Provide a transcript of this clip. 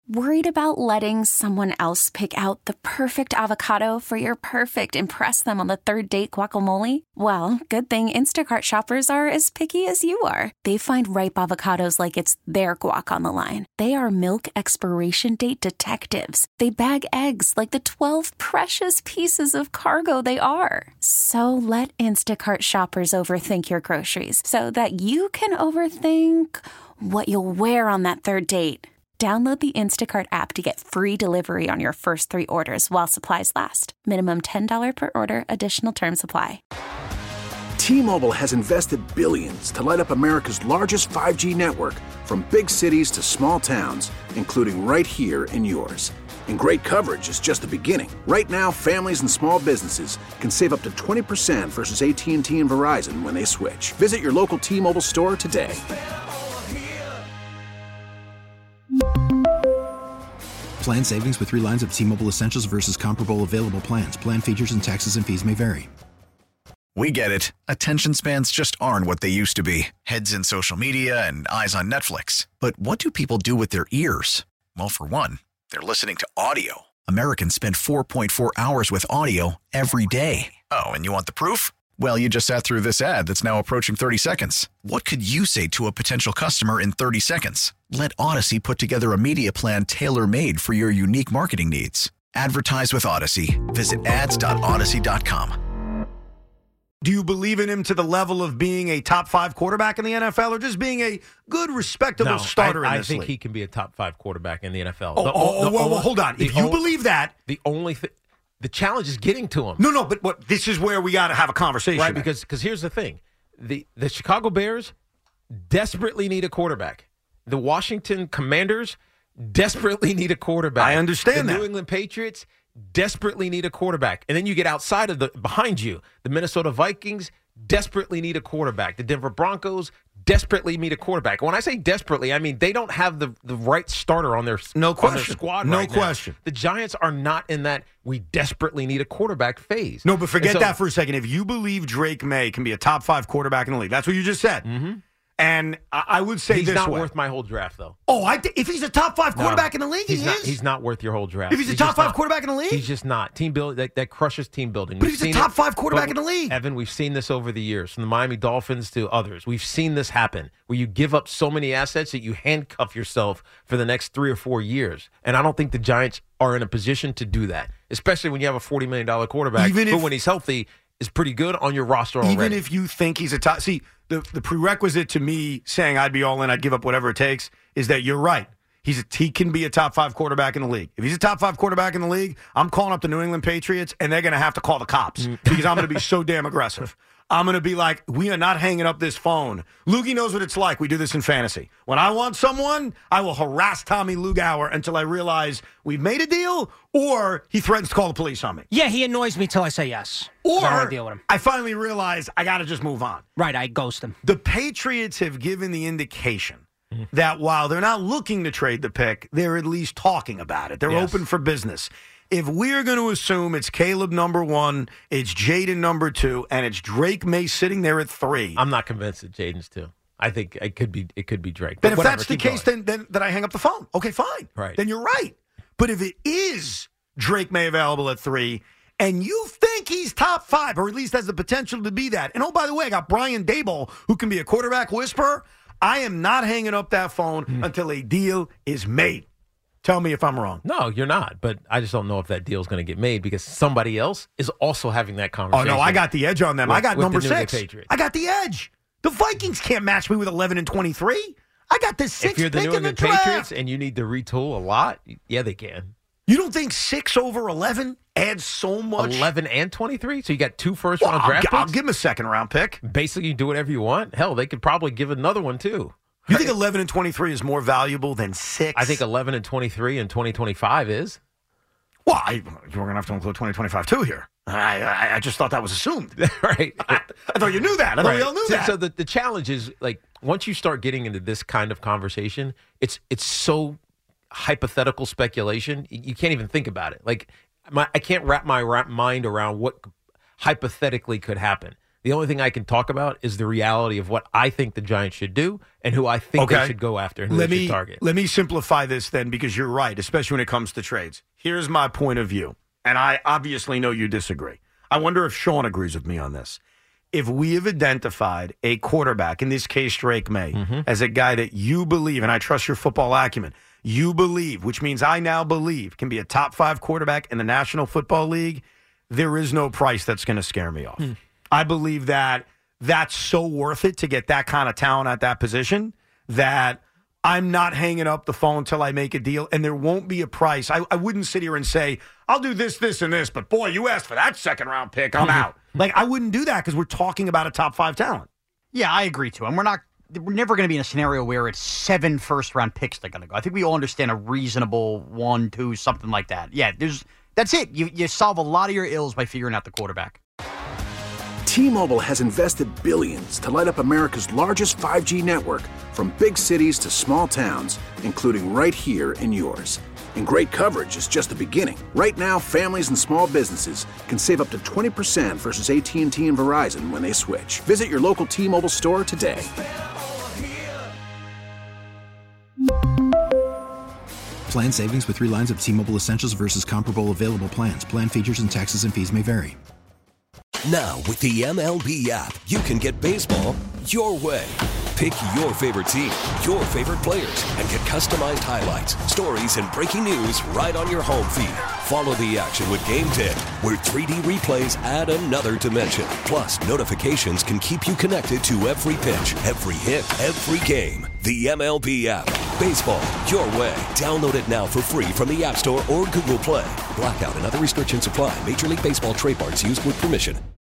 Worried about letting someone else pick out the perfect avocado for your perfect impress them on the third date guacamole? Well, good thing Instacart shoppers are as picky as you are. They find ripe avocados like it's their guac on the line. They are milk expiration date detectives. They bag eggs like the 12 precious pieces of cargo they are. So let Instacart shoppers overthink your groceries so that you can overthink what you'll wear on that third date. Download the Instacart app to get free delivery on your first 3 orders while supplies last. Minimum $10 per order. Additional terms apply. T-Mobile has invested billions to light up America's largest 5G network, from big cities to small towns, including right here in yours. And great coverage is just the beginning. Right now, families and small businesses can save up to 20% versus AT&T and Verizon when they switch. Visit your local T-Mobile store today. Plan savings with 3 lines of T-Mobile Essentials versus comparable available plans. Plan features and taxes and fees may vary. We get it. Attention spans just aren't what they used to be. Heads in social media and eyes on Netflix. But what do people do with their ears? Well, for one, they're listening to audio. Americans spend 4.4 hours with audio every day. Oh, and you want the proof? Well, you just sat through this ad that's now approaching 30 seconds. What could you say to a potential customer in 30 seconds? Let Odyssey put together a media plan tailor-made for your unique marketing needs. Advertise with Odyssey. Visit ads.odyssey.com. Do you believe in him to the level of being a top 5 quarterback in the NFL, or just being a good, respectable starter in this league? I think he can be a top 5 quarterback in the NFL. Well, hold on. If you believe that, the only thing. The challenge is getting to him. No, but this is where we got to have a conversation. Right, because here's the thing. The Chicago Bears desperately need a quarterback. The Washington Commanders desperately need a quarterback. I understand that. The New England Patriots desperately need a quarterback. And then you get outside of behind you, the Minnesota Vikings desperately need a quarterback. The Denver Broncos desperately need a quarterback. When I say desperately, I mean they don't have the right starter on their squad right now. The Giants are not in that we desperately need a quarterback phase. No, but forget that for a second. If you believe Drake May can be a top 5 quarterback in the league, that's what you just said. Mm-hmm. And I would say he's not worth my whole draft, though. Oh, if he's a top 5 quarterback in the league, he's not worth your whole draft. If he's a top 5 quarterback in the league? He's just not. Team building, that crushes team building. But he's a top 5 quarterback in the league. Evan, we've seen this over the years, from the Miami Dolphins to others. We've seen this happen, where you give up so many assets that you handcuff yourself for the next 3 or 4 years. And I don't think the Giants are in a position to do that, especially when you have a $40 million quarterback who, when he's healthy, is pretty good on your roster already. Even if you think he's a top... See, the prerequisite to me saying I'd be all in, I'd give up whatever it takes, is that you're right. He can be a top 5 quarterback in the league. If he's a top 5 quarterback in the league, I'm calling up the New England Patriots, and they're going to have to call the cops because I'm going to be so damn aggressive. I'm going to be like, we are not hanging up this phone. Lugey knows what it's like. We do this in fantasy. When I want someone, I will harass Tommy Lugauer until I realize we've made a deal, or he threatens to call the police on me. Yeah, he annoys me till I say yes. Or I don't wanna deal with him. I finally realize I got to just move on. Right, I ghost him. The Patriots have given the indication that while they're not looking to trade the pick, they're at least talking about it. They're open for business. If we're going to assume it's Caleb number 1, it's Jaden number 2, and it's Drake May sitting there at 3. I'm not convinced that Jaden's 2. I think it could be Drake. Then if that's the case, then I hang up the phone. Okay, fine. Right. Then you're right. But if it is Drake May available at 3, and you think he's top 5, or at least has the potential to be that, and oh, by the way, I got Brian Daboll, who can be a quarterback whisperer, I am not hanging up that phone until a deal is made. Tell me if I'm wrong. No, you're not. But I just don't know if that deal is going to get made because somebody else is also having that conversation. Oh, no, I got the edge on them. I got number 6. Patriots. I got the edge. The Vikings can't match me with 11 and 23. I got the 6th pick in the draft. If you're the New England Patriots and you need to retool a lot, yeah, they can. You don't think 6 over 11 adds so much? 11 and 23? So you got 2 first-round draft picks? I'll give him a second-round pick. Basically, you do whatever you want. Hell, they could probably give another one, too. You think 11 and 23 is more valuable than 6? I think 11 and 23 and 2025 is. Well, we're going to have to include 2025 too here. I just thought that was assumed. Right. I thought you knew that. I thought we all knew that. So the challenge is, like, once you start getting into this kind of conversation, it's so hypothetical speculation, you can't even think about it. Like, I can't wrap my mind around what hypothetically could happen. The only thing I can talk about is the reality of what I think the Giants should do and who I think they should go after and who they should target. Let me simplify this then, because you're right, especially when it comes to trades. Here's my point of view, and I obviously know you disagree. I wonder if Sean agrees with me on this. If we have identified a quarterback, in this case Drake May, as a guy that you believe, and I trust your football acumen, you believe, which means I now believe, can be a top 5 quarterback in the National Football League, there is no price that's going to scare me off. I believe that that's so worth it to get that kind of talent at that position that I'm not hanging up the phone until I make a deal, and there won't be a price. I wouldn't sit here and say, I'll do this, this, and this, but boy, you asked for that second-round pick, I'm out. Like, I wouldn't do that because we're talking about a top 5 talent. Yeah, I agree too. And we're never going to be in a scenario where it's 7 first-round picks that are going to go. I think we all understand a reasonable 1, 2, something like that. Yeah, that's it. You solve a lot of your ills by figuring out the quarterback. T-Mobile has invested billions to light up America's largest 5G network, from big cities to small towns, including right here in yours. And great coverage is just the beginning. Right now, families and small businesses can save up to 20% versus AT&T and Verizon when they switch. Visit your local T-Mobile store today. Plan savings with 3 lines of T-Mobile Essentials versus comparable available plans. Plan features and taxes and fees may vary. Now, with the MLB app, you can get baseball your way. Pick your favorite team, your favorite players, and get customized highlights, stories, and breaking news right on your home feed. Follow the action with Game Day, where 3D replays add another dimension. Plus, notifications can keep you connected to every pitch, every hit, every game. The MLB app. Baseball your way. Download it now for free from the App Store or Google Play. Blackout and other restrictions apply. Major League Baseball trademarks used with permission.